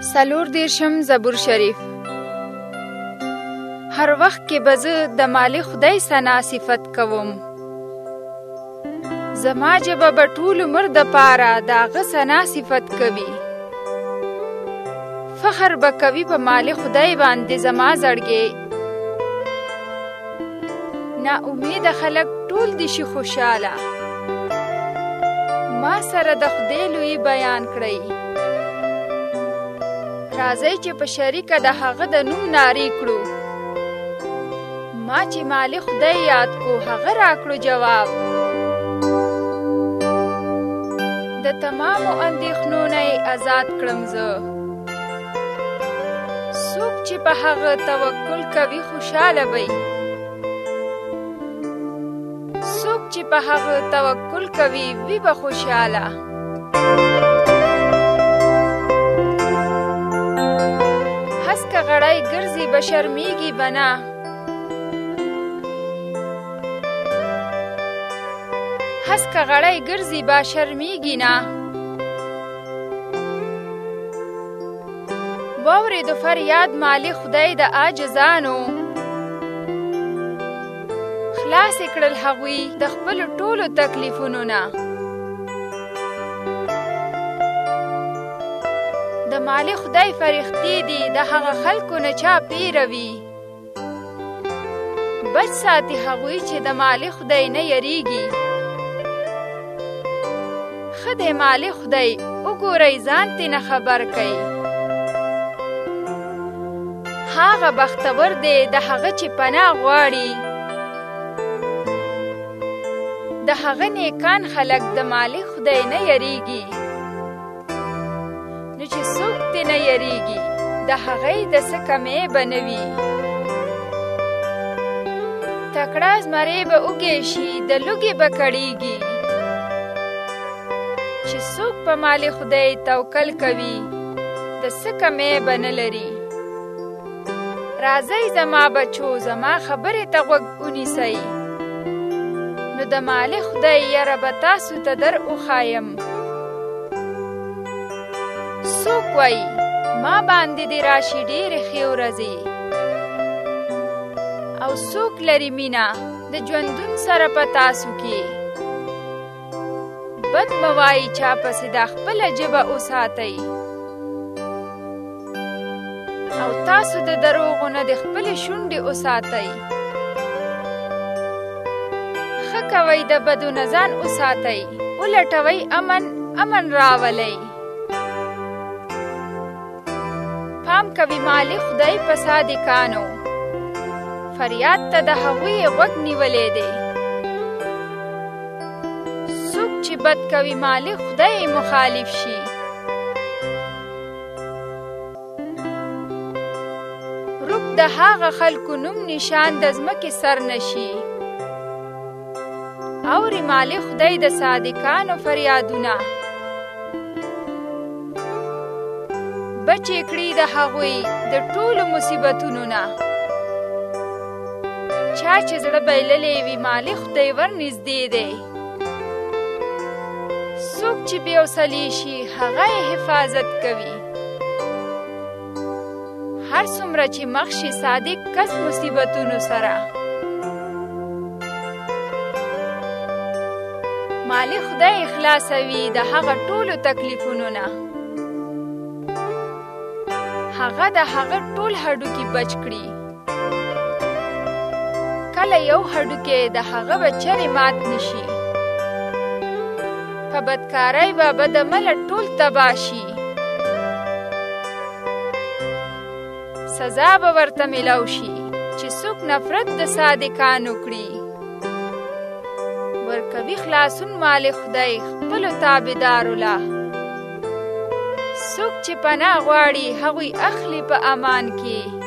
څلور دیرشم زبور شریف. هر وخت کې به زه د مالک خدای ثنا صفت کوم. زما ژبه به ټول عمر دپاره د هغه ثنا صفت کوي. فخر به کوي په مالک خدای باندې زما زړګی. نا امیده خلک ټول دي شي خوشاله. ما سره د خدای لوی بیان کړئ. راځئ چې په شریکه د هغه د نوم نارې کړو. ما چې مالک خدای یاد کو هغه راکړو جواب. د تمامو اندېښنو نه یې آزاد کړم زه. څوک چې په هغه توکل کوي خوشاله وي. څوک چې په هغه توکل کوي وي به خوشاله. هسکه غړی ګرځي به شرمیږي به نه. هسکه غړی ګرځي به شرمیږي نه. واورېد فریاد مالک خدای د عاجزانو. خلاص کړل هغوی د خپلو ټولو تکلیفونو نه. د مالک خدای فرښتې دي د هغه خلکو نه چا پیروي. بچ ساتي هغوی چې د مالک خدای نه یریږي. ښه دی مالک خدای وګورئ ځان ترې نه خبر کوي. هغه بختور دی د هغه چې پناه غواړي. د هغه نیکان خلک د مالک خدای نه یریږي. نو چې څوک ترې نه یریږي د هغې د څه کمی به نه وي. تکړه زمری به اوږې شي د لوږې به کړېږي. چې څوک په مالک خدای توکل کوي د څه کمی به نه لري. راځئ زما بچو زما خبرې ته غوږ ونیسئ. نو د مالک خدای یره به تاسو ته در وښایم. څوک وایي ما باندې دې راشي ډېرې ښې ورځې. او څوک لري مینه د ژوندون سره په تاسو کې. بد مه وایي چا پسې دا خپله ژبه وساتئ. او تاسو د دروغو نه د خپلې شونډې وساتئ. ښه کوئ د بدو نه ځان وساتئ. ولټوئ امن راولئ. پام کوي مالک خدای په صادقانو. فریاد ته د هغوی غوږ نیولی دی. څوک چې بد کوي مالک خدای مخالف شي. روک د هغه خلکو نوم نشان د ځمکې سر نشي. اوري مالک خدای د صادقانو فریادونه. بچې کړي د هغوی د ټولو مصیبتونو نه. چا چې زړه بایللی وي مالک خدای ورنږدې دی. څوک چې بې حوصلې شي هغه یې حفاظت کوي. هر څومره چې مخ شي صادق کس مصیبتونو سره. مالک خدای خلاصوي د هغه ټولو تکلیفونو نه. هغه د هغه ټول هډوکي بچ کړي. کله یو هډوکی د هغه به چرې مات نشي. په بدکارۍ به بدعمله ټول تباه شي. سزا به ورته میلاو شي چې څوک نفرت د صادقانو کړي. ورکوي خلاصون مالک خدای خپلو تابعدارو له. څوک چې پناه غواړي هغوی اخلي په امان کې.